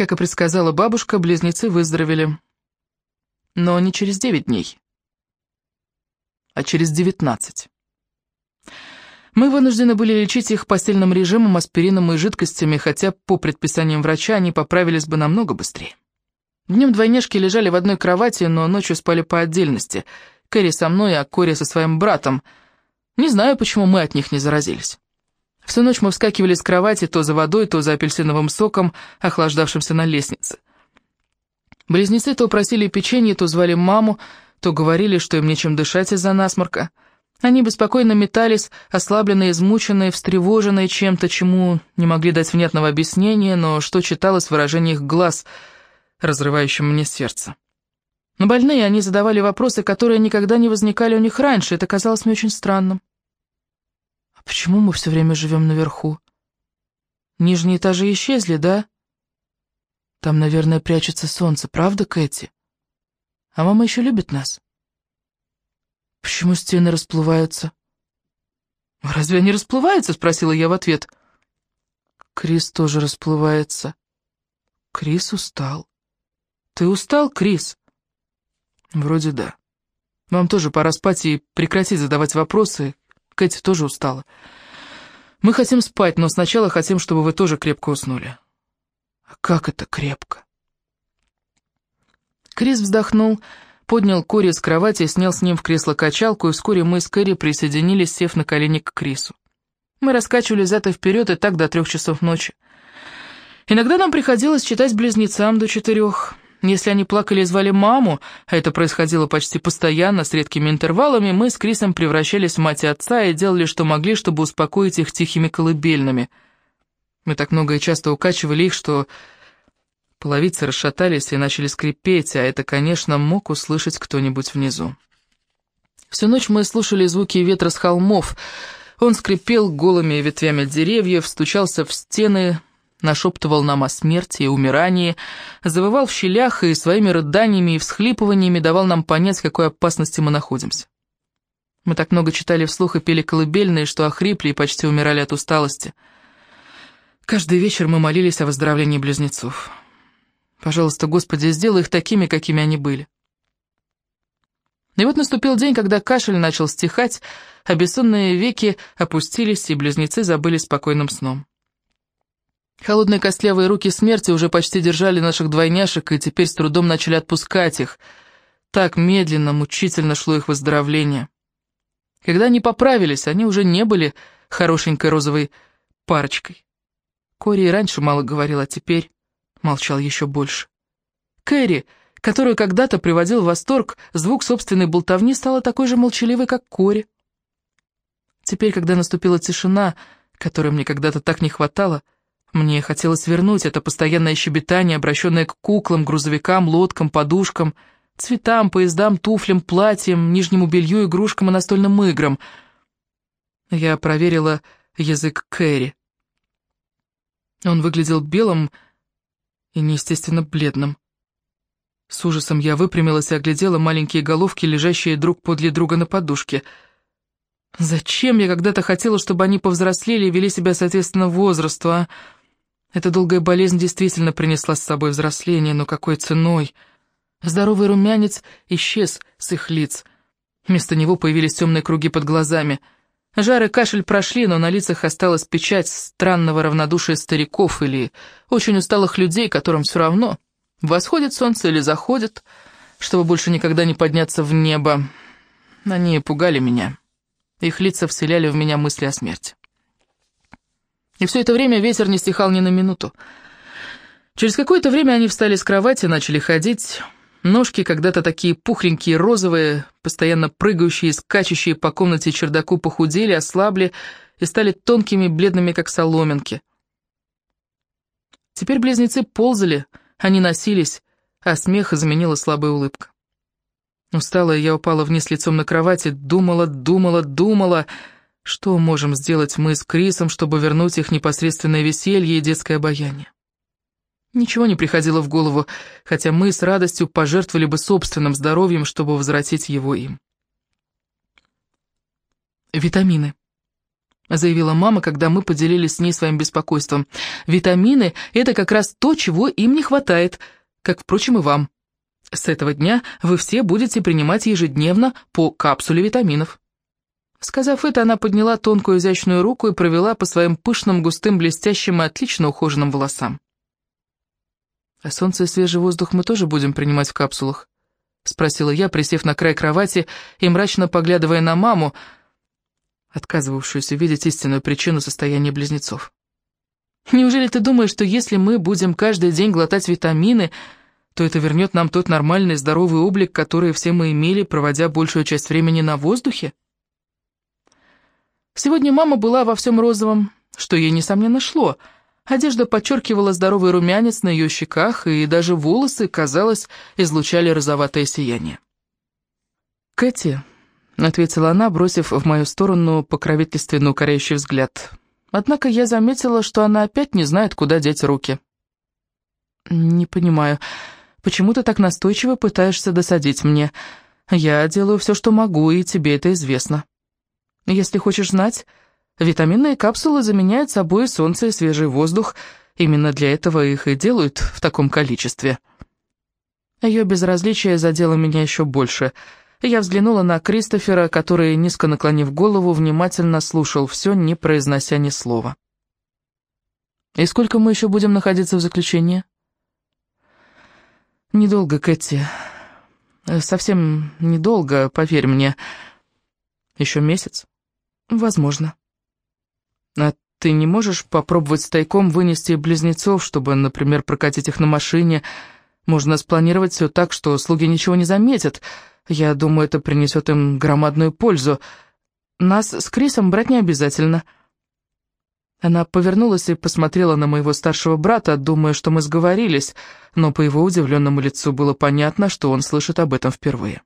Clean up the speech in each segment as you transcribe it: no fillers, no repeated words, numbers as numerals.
Как и предсказала бабушка, близнецы выздоровели. Но не через 9 дней, а через 19. Мы вынуждены были лечить их постельным режимом, аспирином и жидкостями, хотя по предписаниям врача они поправились бы намного быстрее. Днем двойняшки лежали в одной кровати, но ночью спали по отдельности. Кэрри со мной, а Кори со своим братом. Не знаю, почему мы от них не заразились. Всю ночь мы вскакивали с кровати то за водой, то за апельсиновым соком, охлаждавшимся на лестнице. Близнецы то просили печенье, то звали маму, то говорили, что им нечем дышать из-за насморка. Они беспокойно метались, ослабленные, измученные, встревоженные чем-то, чему не могли дать внятного объяснения, но что читалось в выражении их глаз, разрывающим мне сердце. Но больные они задавали вопросы, которые никогда не возникали у них раньше, это казалось мне очень странным. А почему мы все время живем наверху? Нижние этажи исчезли, да? Там, наверное, прячется солнце, правда, Кэти? А мама еще любит нас? Почему стены расплываются? «Разве они расплываются?» — спросила я в ответ. Крис тоже расплывается. Крис устал. Ты устал, Крис? Вроде да. Вам тоже пора спать и прекратить задавать вопросы. Кэти тоже устала. Мы хотим спать, но сначала хотим, чтобы вы тоже крепко уснули. А как это крепко? Крис вздохнул, поднял Кори с кровати, снял с ним в кресло-качалку, и вскоре мы с Кэрри присоединились, сев на колени к Крису. Мы раскачивали зад и вперед, и так до 3 часов ночи. Иногда нам приходилось читать близнецам до 4. Если они плакали и звали маму, а это происходило почти постоянно, с редкими интервалами, мы с Крисом превращались в мать и отца и делали, что могли, чтобы успокоить их тихими колыбельными. Мы так много и часто укачивали их, что половицы расшатались и начали скрипеть, а это, конечно, мог услышать кто-нибудь внизу. Всю ночь мы слушали звуки ветра с холмов. Он скрипел голыми ветвями деревьев, стучался в стены, нашептывал нам о смерти и умирании, завывал в щелях и своими рыданиями и всхлипываниями давал нам понять, в какой опасности мы находимся. Мы так много читали вслух и пели колыбельные, что охрипли и почти умирали от усталости. Каждый вечер мы молились о выздоровлении близнецов. Пожалуйста, Господи, сделай их такими, какими они были. И вот наступил день, когда кашель начал стихать, а бессонные веки опустились, и близнецы забыли спокойным сном. Холодные костлявые руки смерти уже почти держали наших двойняшек, и теперь с трудом начали отпускать их. Так медленно, мучительно шло их выздоровление. Когда они поправились, они уже не были хорошенькой розовой парочкой. Кори и раньше мало говорил, а теперь молчал еще больше. Кэрри, которую когда-то приводил в восторг звук собственной болтовни, стала такой же молчаливой, как Кори. Теперь, когда наступила тишина, которой мне когда-то так не хватало, мне хотелось вернуть это постоянное щебетание, обращенное к куклам, грузовикам, лодкам, подушкам, цветам, поездам, туфлям, платьям, нижнему белью, игрушкам и настольным играм. Я проверила язык Кэрри. Он выглядел белым и неестественно бледным. С ужасом я выпрямилась и оглядела маленькие головки, лежащие друг подле друга на подушке. Зачем я когда-то хотела, чтобы они повзрослели и вели себя соответственно возрасту, а? Эта долгая болезнь действительно принесла с собой взросление, но какой ценой? Здоровый румянец исчез с их лиц. Вместо него появились темные круги под глазами. Жар и кашель прошли, но на лицах осталась печать странного равнодушия стариков или очень усталых людей, которым все равно, восходит солнце или заходит, чтобы больше никогда не подняться в небо. Они пугали меня. Их лица вселяли в меня мысли о смерти. И все это время ветер не стихал ни на минуту. Через какое-то время они встали с кровати, начали ходить. Ножки, когда-то такие пухленькие, розовые, постоянно прыгающие и скачущие по комнате и чердаку, похудели, ослабли и стали тонкими, бледными, как соломинки. Теперь близнецы ползали, они носились, а смех заменила слабая улыбка. Усталая, я упала вниз лицом на кровати, думала, что можем сделать мы с Крисом, чтобы вернуть их непосредственное веселье и детское обаяние. Ничего не приходило в голову, хотя мы с радостью пожертвовали бы собственным здоровьем, чтобы возвратить его им. Витамины. — заявила мама, когда мы поделились с ней своим беспокойством. «Витамины — это как раз то, чего им не хватает, как, впрочем, и вам. С этого дня вы все будете принимать ежедневно по капсуле витаминов». Сказав это, она подняла тонкую изящную руку и провела по своим пышным, густым, блестящим и отлично ухоженным волосам. «А солнце и свежий воздух мы тоже будем принимать в капсулах?» — спросила я, присев на край кровати и мрачно поглядывая на маму, отказывавшуюся видеть истинную причину состояния близнецов. «Неужели ты думаешь, что если мы будем каждый день глотать витамины, то это вернет нам тот нормальный здоровый облик, который все мы имели, проводя большую часть времени на воздухе?» Сегодня мама была во всем розовом, что ей, несомненно, шло. Одежда подчеркивала здоровый румянец на ее щеках, и даже волосы, казалось, излучали розоватое сияние. «Кэти», — ответила она, бросив в мою сторону покровительственно укоряющий взгляд. Однако я заметила, что она опять не знает, куда деть руки. «Не понимаю, почему ты так настойчиво пытаешься досадить мне? Я делаю все, что могу, и тебе это известно. Если хочешь знать, витаминные капсулы заменяют собой солнце и свежий воздух. Именно для этого их и делают в таком количестве». Ее безразличие задело меня еще больше. Я взглянула на Кристофера, который, низко наклонив голову, внимательно слушал все, не произнося ни слова. «И сколько мы еще будем находиться в заключении?» «Недолго, Кэти. Совсем недолго, поверь мне. Еще месяц? Возможно. А ты не можешь попробовать тайком вынести близнецов, чтобы, например, прокатить их на машине? Можно спланировать все так, что слуги ничего не заметят. Я думаю, это принесет им громадную пользу. Нас с Крисом брать не обязательно». Она повернулась и посмотрела на моего старшего брата, думая, что мы сговорились, но по его удивленному лицу было понятно, что он слышит об этом впервые.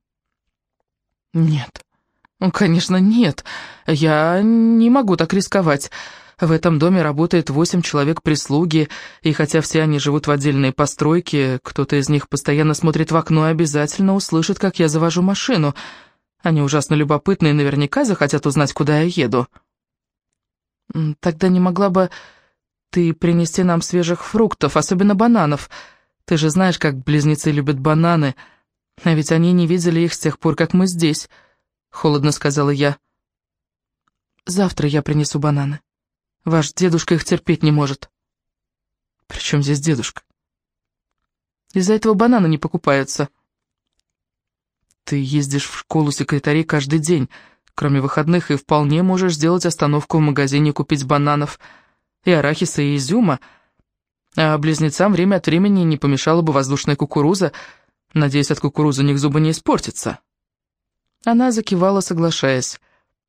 «Нет, ну, конечно, нет. Я не могу так рисковать. В этом доме работает 8 человек прислуги, и хотя все они живут в отдельной постройке, кто-то из них постоянно смотрит в окно и обязательно услышит, как я завожу машину. Они ужасно любопытны и наверняка захотят узнать, куда я еду». «Тогда не могла бы ты принести нам свежих фруктов, особенно бананов? Ты же знаешь, как близнецы любят бананы, а ведь они не видели их с тех пор, как мы здесь», — холодно сказала я. «Завтра я принесу бананы. Ваш дедушка их терпеть не может». «При чем здесь дедушка?» «Из-за этого бананы не покупаются». «Ты ездишь в школу секретарей каждый день, кроме выходных, и вполне можешь сделать остановку в магазине и купить бананов, и арахиса, и изюма. А близнецам время от времени не помешала бы воздушная кукуруза. Надеюсь, от кукурузы у них зубы не испортятся». Она закивала, соглашаясь.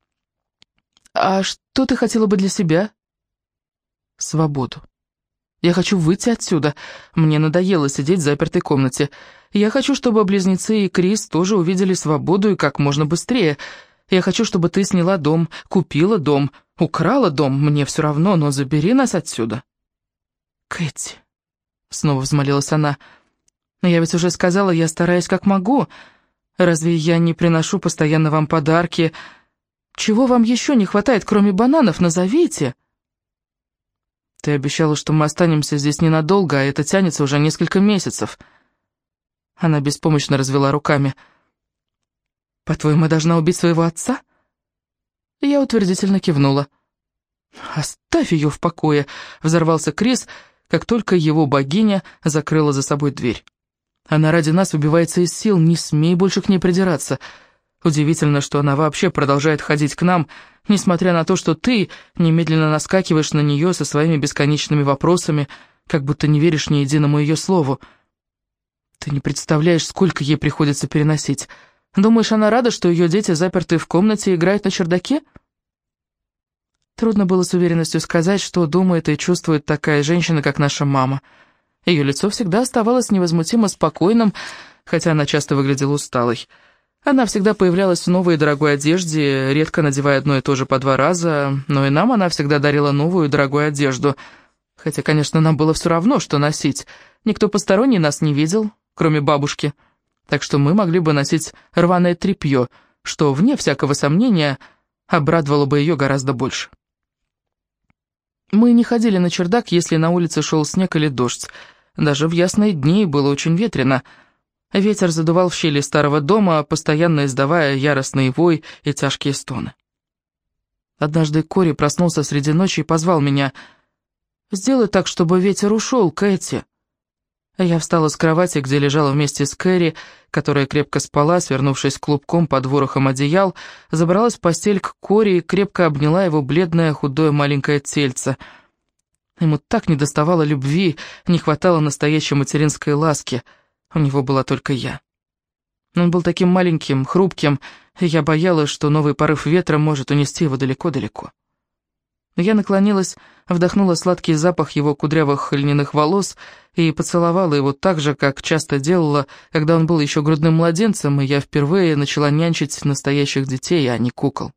«А что ты хотела бы для себя?» «Свободу. Я хочу выйти отсюда. Мне надоело сидеть в запертой комнате. Я хочу, чтобы близнецы и Крис тоже увидели свободу и как можно быстрее. Я хочу, чтобы ты сняла дом, купила дом, украла дом, мне все равно, но забери нас отсюда». «Кэти», — снова взмолилась она, — «я ведь уже сказала, я стараюсь как могу. Разве я не приношу постоянно вам подарки? Чего вам еще не хватает, кроме бананов, назовите?» «Ты обещала, что мы останемся здесь ненадолго, а это тянется уже несколько месяцев». Она беспомощно развела руками. «По-твоему, я должна убить своего отца?» Я утвердительно кивнула. «Оставь ее в покое», — взорвался Крис, как только его богиня закрыла за собой дверь. «Она ради нас выбивается из сил, не смей больше к ней придираться. Удивительно, что она вообще продолжает ходить к нам, несмотря на то, что ты немедленно наскакиваешь на нее со своими бесконечными вопросами, как будто не веришь ни единому ее слову. Ты не представляешь, сколько ей приходится переносить. Думаешь, она рада, что ее дети заперты в комнате и играют на чердаке?» Трудно было с уверенностью сказать, что думает и чувствует такая женщина, как наша мама. Ее лицо всегда оставалось невозмутимо спокойным, хотя она часто выглядела усталой. Она всегда появлялась в новой и дорогой одежде, редко надевая одно и то же по 2 раза, но и нам она всегда дарила новую и дорогую одежду. Хотя, конечно, нам было все равно, что носить. Никто посторонний нас не видел, кроме бабушки. Так что мы могли бы носить рваное тряпье, что, вне всякого сомнения, обрадовало бы ее гораздо больше. Мы не ходили на чердак, если на улице шел снег или дождь. Даже в ясные дни было очень ветрено. Ветер задувал в щели старого дома, постоянно издавая яростный вой и тяжкие стоны. Однажды Кори проснулся среди ночи и позвал меня. «Сделай так, чтобы ветер ушел, Кэти». Я встала с кровати, где лежала вместе с Кэрри, которая крепко спала, свернувшись клубком под ворохом одеял, забралась в постель к Кори и крепко обняла его бледное, худое маленькое тельце. Ему так недоставало любви, не хватало настоящей материнской ласки. У него была только я. Он был таким маленьким, хрупким, и я боялась, что новый порыв ветра может унести его далеко-далеко. Я наклонилась, вдохнула сладкий запах его кудрявых льняных волос и поцеловала его так же, как часто делала, когда он был еще грудным младенцем, и я впервые начала нянчить настоящих детей, а не кукол.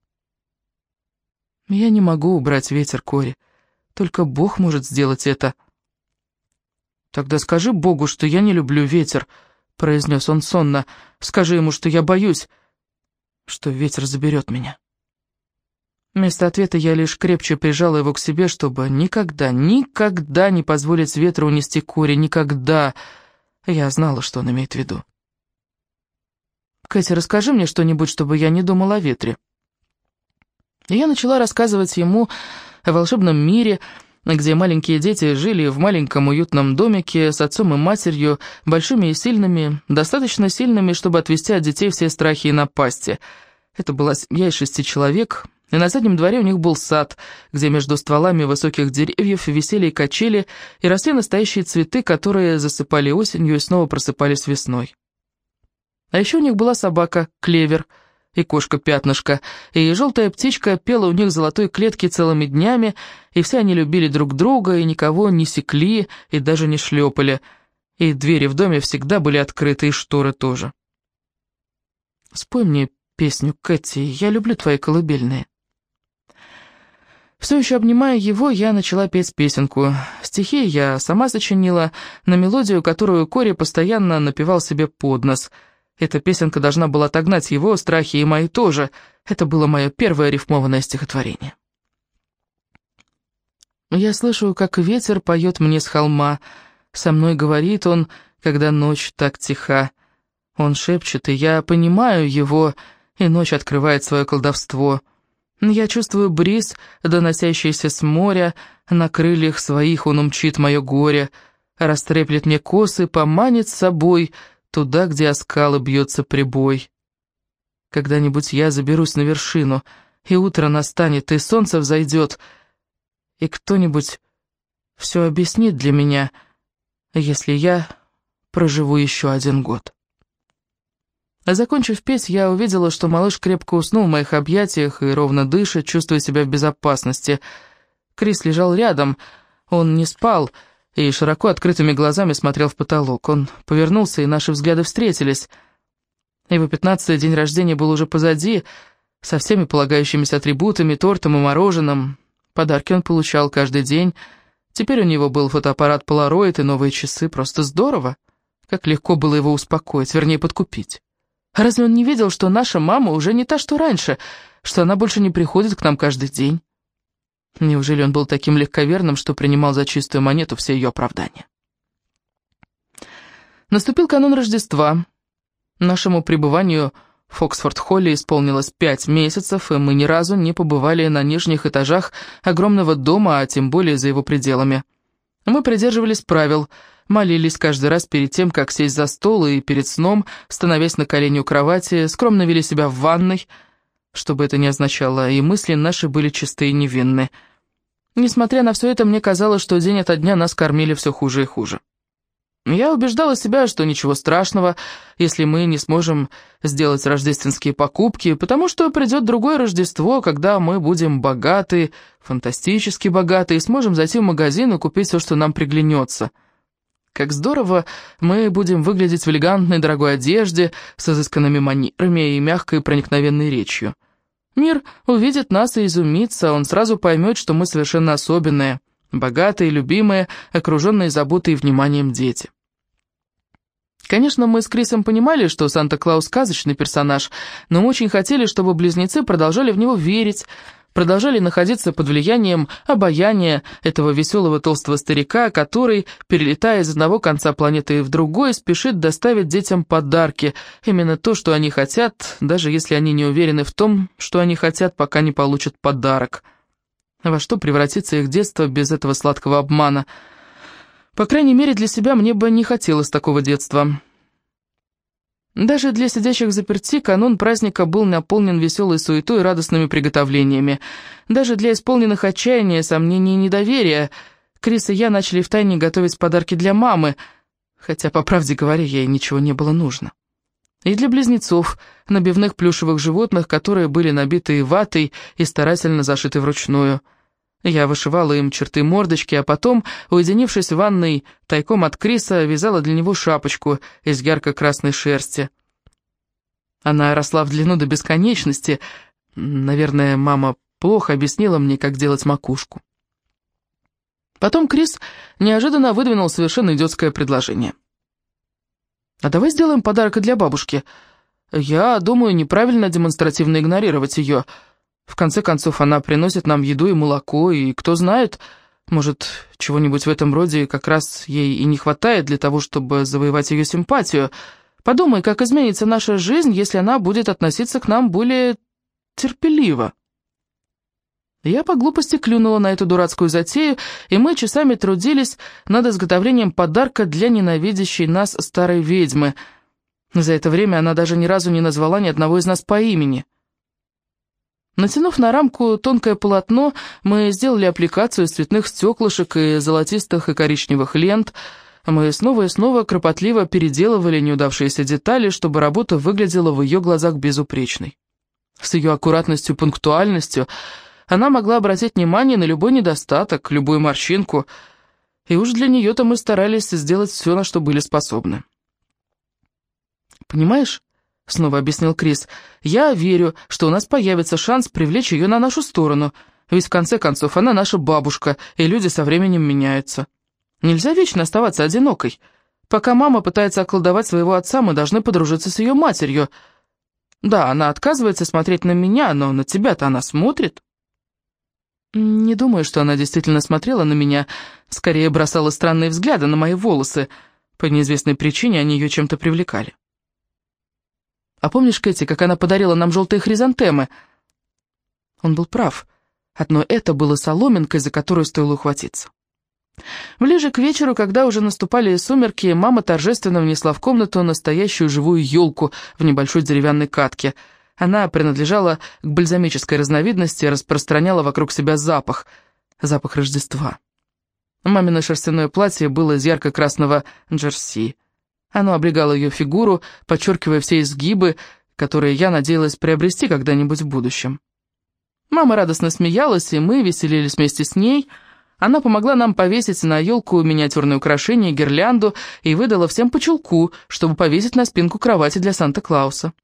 Я не могу убрать ветер, Кори. Только Бог может сделать это. «Тогда скажи Богу, что я не люблю ветер», — произнес он сонно. «Скажи ему, что я боюсь, что ветер заберет меня». Вместо ответа я лишь крепче прижала его к себе, чтобы никогда, никогда не позволить ветру унести Кори, никогда. Я знала, что он имеет в виду. «Кэти, расскажи мне что-нибудь, чтобы я не думала о ветре». И я начала рассказывать ему о волшебном мире, где маленькие дети жили в маленьком уютном домике с отцом и матерью, большими и сильными, достаточно сильными, чтобы отвести от детей все страхи и напасти. Это была семья из 6 человек, и на заднем дворе у них был сад, где между стволами высоких деревьев висели качели и росли настоящие цветы, которые засыпали осенью и снова просыпались весной. А еще у них была собака Клевер и кошка Пятнышко, и желтая птичка пела у них в золотой клетке целыми днями, и все они любили друг друга, и никого не секли, и даже не шлепали, и двери в доме всегда были открыты, и шторы тоже. «Спой мне песню, Кэти, я люблю твои колыбельные». Все еще обнимая его, я начала петь песенку. Стихи я сама сочинила, на мелодию, которую Кори постоянно напевал себе под нос. Эта песенка должна была отогнать его страхи и мои тоже. Это было мое первое рифмованное стихотворение. Я слышу, как ветер поет мне с холма. Со мной говорит он, когда ночь так тиха. Он шепчет, и я понимаю его, и ночь открывает свое колдовство. Я чувствую бриз, доносящийся с моря, на крыльях своих он умчит мое горе, растреплет мне косы, поманит с собой туда, где о скалы бьется прибой. Когда-нибудь я заберусь на вершину, и утро настанет, и солнце взойдет, и кто-нибудь все объяснит для меня, если я проживу еще 1 год. Закончив петь, я увидела, что малыш крепко уснул в моих объятиях и ровно дышит, чувствуя себя в безопасности. Крис лежал рядом, он не спал и широко открытыми глазами смотрел в потолок. Он повернулся, и наши взгляды встретились. Его 15-й день рождения был уже позади, со всеми полагающимися атрибутами, тортом и мороженым. Подарки он получал каждый день. Теперь у него был фотоаппарат Polaroid и новые часы. Просто здорово. Как легко было его успокоить, вернее, подкупить. Разве он не видел, что наша мама уже не та, что раньше, что она больше не приходит к нам каждый день? Неужели он был таким легковерным, что принимал за чистую монету все ее оправдания? Наступил канун Рождества. Нашему пребыванию в Оксфорд-Холле исполнилось 5 месяцев, и мы ни разу не побывали на нижних этажах огромного дома, а тем более за его пределами. Мы придерживались правил, молились каждый раз перед тем, как сесть за стол, и перед сном, становясь на колени у кровати, скромно вели себя в ванной, что бы это ни означало, и мысли наши были чистые и невинны. Несмотря на все это, мне казалось, что день ото дня нас кормили все хуже и хуже. Я убеждала себя, что ничего страшного, если мы не сможем сделать рождественские покупки, потому что придет другое Рождество, когда мы будем богаты, фантастически богаты, и сможем зайти в магазин и купить все, что нам приглянется. Как здорово мы будем выглядеть в элегантной дорогой одежде, с изысканными манерами и мягкой проникновенной речью. Мир увидит нас и изумится, он сразу поймет, что мы совершенно особенные, богатые, любимые, окруженные заботой и вниманием дети. Конечно, мы с Крисом понимали, что Санта-Клаус сказочный персонаж, но мы очень хотели, чтобы близнецы продолжали в него верить, продолжали находиться под влиянием обаяния этого веселого толстого старика, который, перелетая из одного конца планеты в другой, спешит доставить детям подарки, именно то, что они хотят, даже если они не уверены в том, что они хотят, пока не получат подарок. Во что превратится их детство без этого сладкого обмана? По крайней мере, для себя мне бы не хотелось такого детства. Даже для сидящих взаперти канун праздника был наполнен веселой суетой и радостными приготовлениями. Даже для исполненных отчаяния, сомнений и недоверия Крис и я начали втайне готовить подарки для мамы, хотя, по правде говоря, ей ничего не было нужно. И для близнецов, набивных плюшевых животных, которые были набиты ватой и старательно зашиты вручную. Я вышивала им черты мордочки, а потом, уединившись в ванной, тайком от Криса, вязала для него шапочку из ярко-красной шерсти. Она росла в длину до бесконечности. Наверное, мама плохо объяснила мне, как делать макушку. Потом Крис неожиданно выдвинул совершенно идиотское предложение. «А давай сделаем подарок и для бабушки. Я думаю, неправильно демонстративно игнорировать ее. В конце концов, она приносит нам еду и молоко, и кто знает, может, чего-нибудь в этом роде как раз ей и не хватает для того, чтобы завоевать ее симпатию. Подумай, как изменится наша жизнь, если она будет относиться к нам более терпеливо». Я по глупости клюнула на эту дурацкую затею, и мы часами трудились над изготовлением подарка для ненавидящей нас старой ведьмы. За это время она даже ни разу не назвала ни одного из нас по имени. Натянув на рамку тонкое полотно, мы сделали аппликацию из цветных стеклышек и золотистых и коричневых лент. Мы снова и снова кропотливо переделывали неудавшиеся детали, чтобы работа выглядела в ее глазах безупречной. С ее аккуратностью и пунктуальностью она могла обратить внимание на любой недостаток, любую морщинку, и уж для нее-то мы старались сделать все, на что были способны. «Понимаешь?» — снова объяснил Крис. «Я верю, что у нас появится шанс привлечь ее на нашу сторону, ведь в конце концов она наша бабушка, и люди со временем меняются. Нельзя вечно оставаться одинокой. Пока мама пытается околдовать своего отца, мы должны подружиться с ее матерью. Да, она отказывается смотреть на меня, но на тебя-то она смотрит». Не думаю, что она действительно смотрела на меня, скорее бросала странные взгляды на мои волосы. По неизвестной причине они ее чем-то привлекали. «А помнишь, Кэти, как она подарила нам желтые хризантемы?» Он был прав. Одно это было соломинкой, за которую стоило ухватиться. Ближе к вечеру, когда уже наступали сумерки, мама торжественно внесла в комнату настоящую живую елку в небольшой деревянной катке. Она принадлежала к бальзамической разновидности и распространяла вокруг себя запах Рождества. Мамино шерстяное платье было из ярко-красного джерси. Оно облегало ее фигуру, подчеркивая все изгибы, которые я надеялась приобрести когда-нибудь в будущем. Мама радостно смеялась, и мы веселились вместе с ней. Она помогла нам повесить на елку миниатюрные украшения и гирлянду и выдала всем по чулку, чтобы повесить на спинку кровати для Санта-Клауса.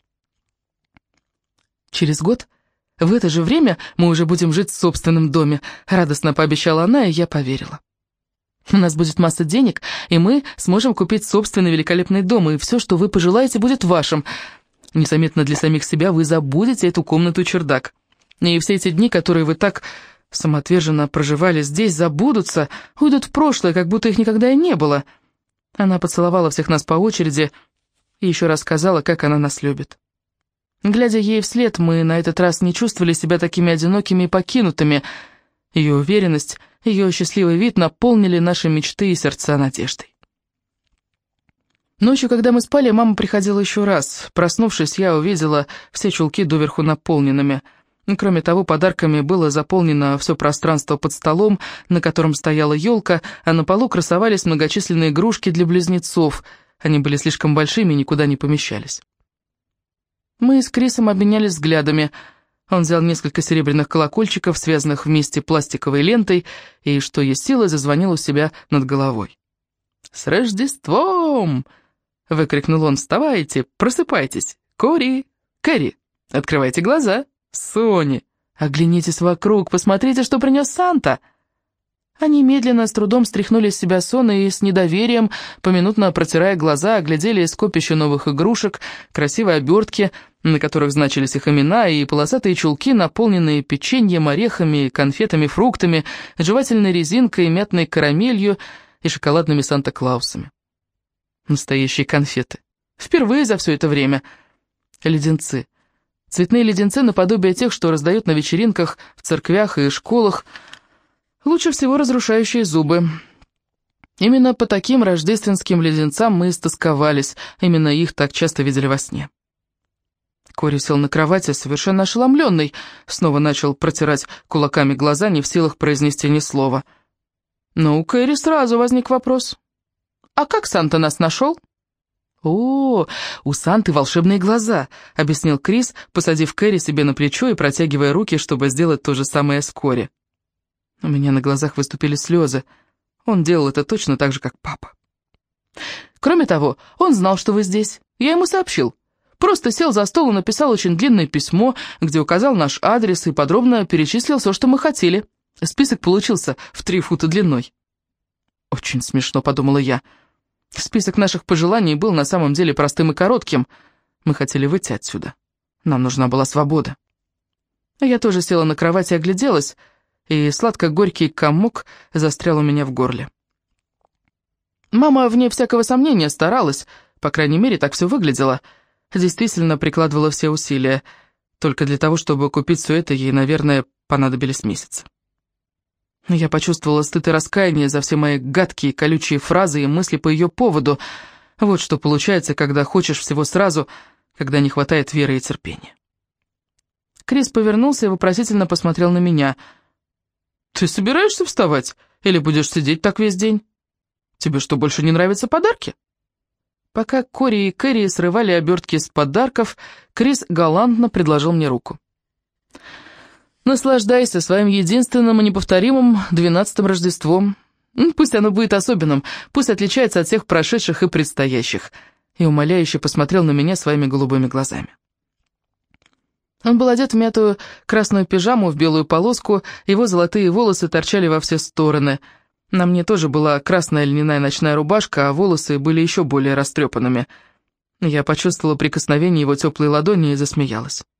«Через год, в это же время, мы уже будем жить в собственном доме», — радостно пообещала она, и я поверила. «У нас будет масса денег, и мы сможем купить собственный великолепный дом, и все, что вы пожелаете, будет вашим. Незаметно для самих себя вы забудете эту комнату и чердак. И все эти дни, которые вы так самоотверженно проживали здесь, забудутся, уйдут в прошлое, как будто их никогда и не было». Она поцеловала всех нас по очереди и еще раз сказала, как она нас любит. Глядя ей вслед, мы на этот раз не чувствовали себя такими одинокими и покинутыми. Ее уверенность, ее счастливый вид наполнили наши мечты и сердца надеждой. Ночью, когда мы спали, мама приходила еще раз. Проснувшись, я увидела все чулки доверху наполненными. Кроме того, подарками было заполнено все пространство под столом, на котором стояла елка, а на полу красовались многочисленные игрушки для близнецов. Они были слишком большими и никуда не помещались. Мы с Крисом обменялись взглядами. Он взял несколько серебряных колокольчиков, связанных вместе пластиковой лентой, и, что есть силы, зазвонил у себя над головой. «С Рождеством!» — выкрикнул он. «Вставайте, просыпайтесь! Кори, Кэрри, открывайте глаза! Сони, оглянитесь вокруг, посмотрите, что принес Санта!» Они медленно, с трудом стряхнули с себя сон и с недоверием, поминутно протирая глаза, оглядели скопище новых игрушек, красивые обертки, на которых значились их имена, и полосатые чулки, наполненные печеньем, орехами, конфетами, фруктами, жевательной резинкой, мятной карамелью и шоколадными Санта-Клаусами. Настоящие конфеты. Впервые за все это время. Леденцы. Цветные леденцы наподобие тех, что раздают на вечеринках, в церквях и школах. Лучше всего разрушающие зубы. Именно по таким рождественским леденцам мы истосковались, именно их так часто видели во сне. Кори сел на кровати, совершенно ошеломленный, снова начал протирать кулаками глаза, не в силах произнести ни слова. Но у Кэрри сразу возник вопрос. «А как Санта нас нашел?» «О, у Санты волшебные глаза», — объяснил Крис, посадив Кэрри себе на плечо и протягивая руки, чтобы сделать то же самое с Кори. У меня на глазах выступили слезы. Он делал это точно так же, как папа. «Кроме того, он знал, что вы здесь. Я ему сообщил. Просто сел за стол и написал очень длинное письмо, где указал наш адрес и подробно перечислил все, что мы хотели. Список получился в 3 фута длиной». «Очень смешно», — подумала я. Список наших пожеланий был на самом деле простым и коротким. Мы хотели выйти отсюда. Нам нужна была свобода. Я тоже села на кровать и огляделась, и сладко-горький комок застрял у меня в горле. Мама, вне всякого сомнения, старалась, по крайней мере, так все выглядело. Действительно прикладывала все усилия. Только для того, чтобы купить все это, ей, наверное, понадобились месяцы. Я почувствовала стыд и раскаяние за все мои гадкие, колючие фразы и мысли по ее поводу. Вот что получается, когда хочешь всего сразу, когда не хватает веры и терпения. Крис повернулся и вопросительно посмотрел на меня. «Ты собираешься вставать? Или будешь сидеть так весь день? Тебе что, больше не нравятся подарки?» Пока Кори и Кэрри срывали обертки из подарков, Крис галантно предложил мне руку. «Наслаждайся своим единственным и неповторимым 12-м Рождеством. Пусть оно будет особенным, пусть отличается от всех прошедших и предстоящих». И умоляюще посмотрел на меня своими голубыми глазами. Он был одет в мятую красную пижаму в белую полоску, его золотые волосы торчали во все стороны. На мне тоже была красная льняная ночная рубашка, а волосы были еще более растрепанными. Я почувствовала прикосновение его теплой ладони и засмеялась.